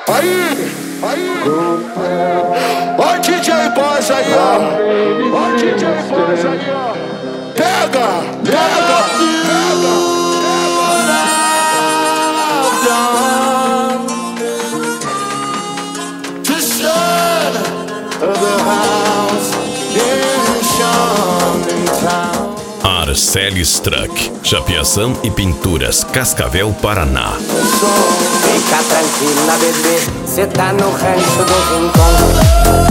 Ó DJ Boss aí, ó. Ó DJ Boss aí, ó. Pega, pega, pega. The sun of the house is shining town. Arcelis Truck, chapeação e pinturas, Cascavel, Paraná. Fica tranquila, bebê, cê tá no rancho do Rincão.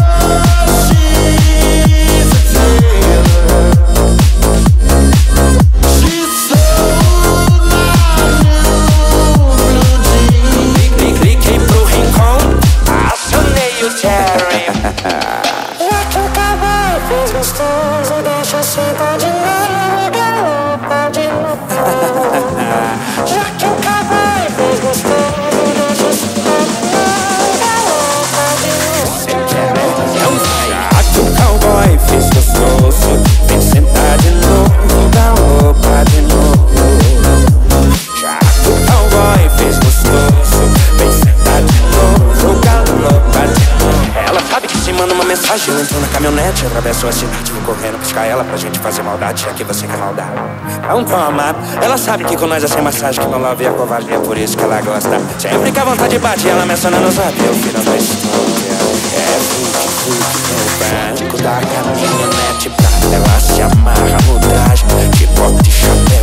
Cliquei pro Rincão, acionei o Cherry. Já que o cavalo fez gostoso, deixa sentar de novo, galopa de novo. Já que o cavalo fez gostoso, deixa sentar de novo, galopa de novo. Cê quer fazer um saia? Já que o cowboy fez gostoso, vem sentar de novo, galopa de novo. Já que o cowboy fez gostoso, vem sentar de novo, galopa de novo. Ela sabe que se manda uma mensagem, eu entro na caminhonete, atravesso a cidade, vou correndo buscar ela pra gente fazer maldade, já que você quer maldade. Não toma, ela sabe que com nós é sem massagem, que meu love é covardia, por isso que ela gosta. Sempre que a vontade bate, ela menciona no zap, eu viro na história. É fute no banco da caminhonete, pra ela se amarra no traje, de bota e chapéu.